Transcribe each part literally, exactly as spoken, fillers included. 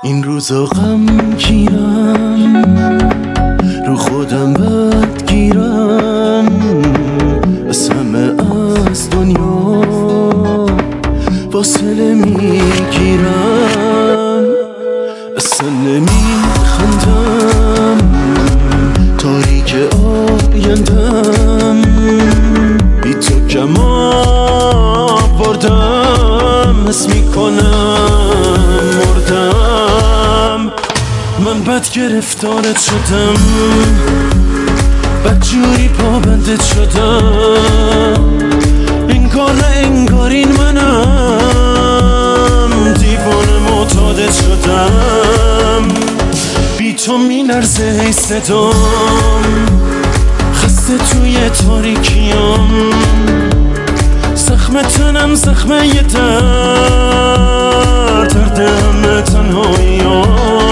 این روزا غمگینم، رو خودم بدگیرم، از همه از دنیا فاصله میگیرم. اصلا نمیخندم، تاریک آیندم، بی تو کم آوردم، حس میکنم مردم. من بد گرفتارت شدم، بدجوری پابندت شدم، انگار نه انگار این منم، دیوانه معتادت شدم. بی تو میلرزه ای صدام، خسته توی تاریکیام، زخم تنم زخمه یه درد، درد همه تنهاییام.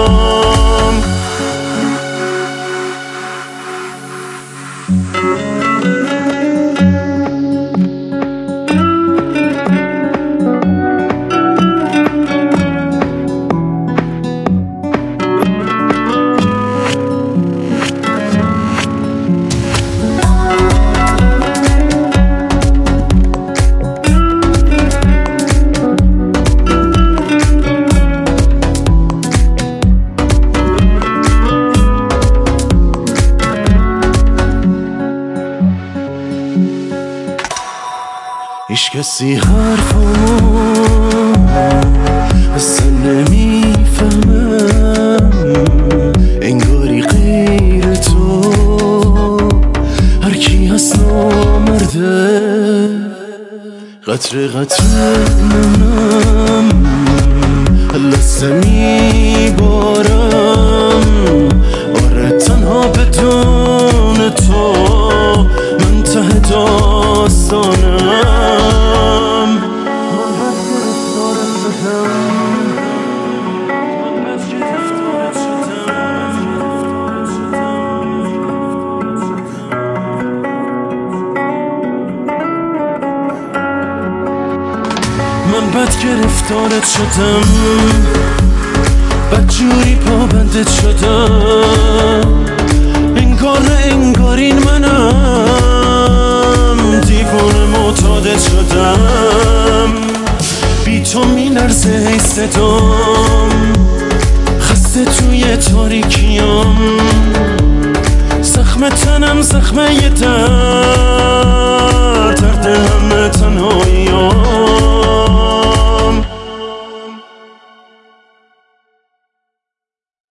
هیچ کسی حرفامو اصلا نمیفهمم، انگاری غیر تو هر کی هست نامرده. قطره قطره نمنم، لحظه میبارم، آره تنها بدون تو من ته داستانم. من بد گرفتارت شدم، بدجوری پابندت شدم، انگار نه انگار این منم، دیوانه معتادت شدم. بی تو میلرزه ای صدام، خسته توی تاریکیام، زخم تنم زخمه یه درد.